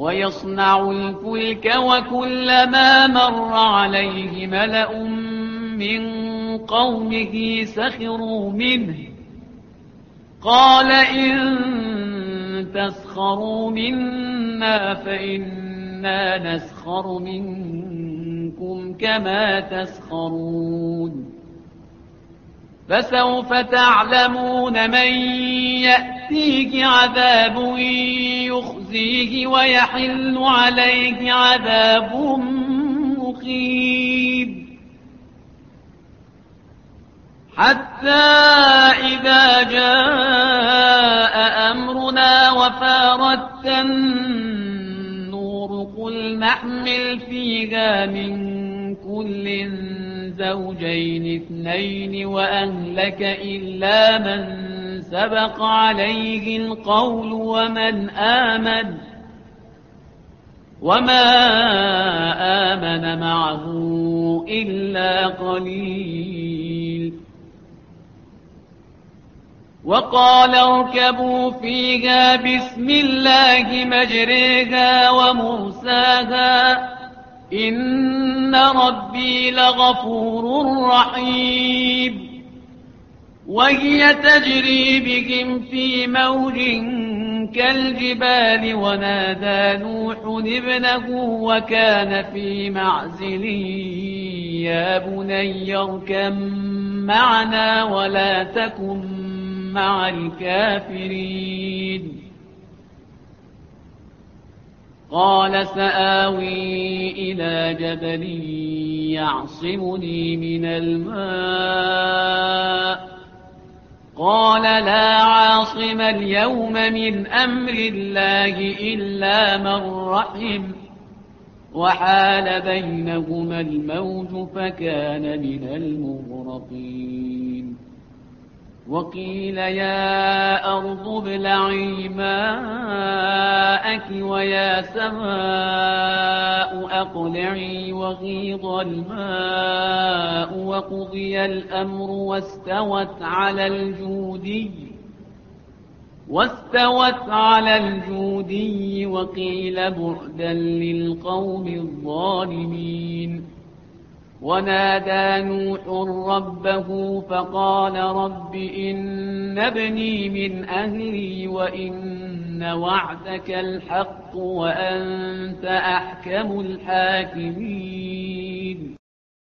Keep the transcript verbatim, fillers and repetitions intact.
ويصنع الفلك وكلما مر عليه ملأ من قومه سخروا منه قال إن تسخروا منا فإنا نسخر منكم كما تسخرون فسوف تعلمون من يأتيه عذاب يخزيه ويحل عليه عذاب مقيم حتى إذا جاء أمرنا وفارت النور قل نحمل فيها من كل زوجين اثنين وأهلك إلا من سبق عليه القول ومن آمن وما آمن معه إلا قليل وقال اركبوا فيها بسم الله مجريها ومرساها إن ربي لغفور رحيم وهي تجري بهم في موج كالجبال ونادى نوح ابنه وكان في معزل يا بني اركب معنا ولا تكن مع الكافرين قال سآوي إلى جبل يعصمني من الماء قال لا عاصم اليوم من أمر الله إلا من رحم وحال بينهما الموج فكان من المغرقين وقيل يا أرض ابلعي ماءك ويا سماء أقلعي وغيض الماء وقضي الأمر واستوت على الجودي واستوت على الجودي وقيل بعدا للقوم الظالمين ونادى نوح ربه فقال رب إن ابني من أهلي وإن وعدك الحق وأنت أحكم الحاكمين